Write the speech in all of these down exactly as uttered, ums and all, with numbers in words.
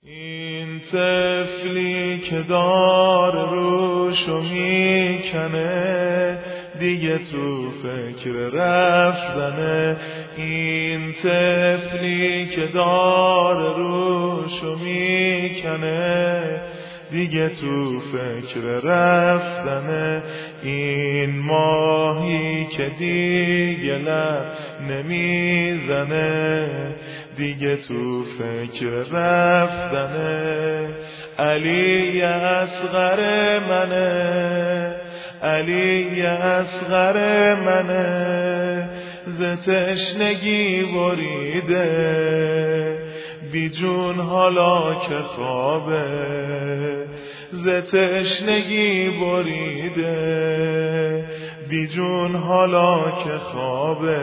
این طفلی که داره روشو میکنه دیگه تو فکر رفتنه. این طفلی که داره روشو میکنه دیگه تو فکر رفتنه. این ماهی که دیگه لب نمیزنه دیگه تو فکر رفتنه. علی اصغر منه، علی اصغر منه، ز تشنگی بریده بی جون حالا که خوابه. ز تشنگی بریده بی جون حالا که خوابه.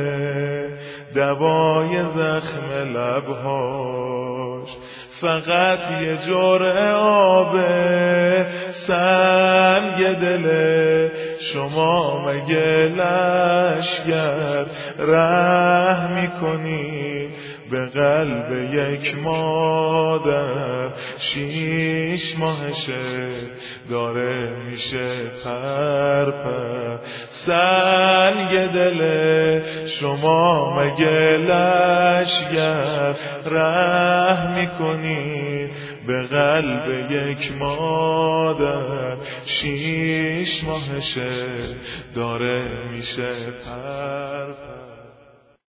دوای زخم لبهاش فقط یه جرعه آبه. سنگ دل شما مگه لشگر رحم میکنی به قلب یک مادر؟ شیش ماهشه داره میشه پر پر. سنگ دل شما مگه لشگر رحم میکنی به قلب یک مادر؟ شیش ماهشه داره میشه پر پر.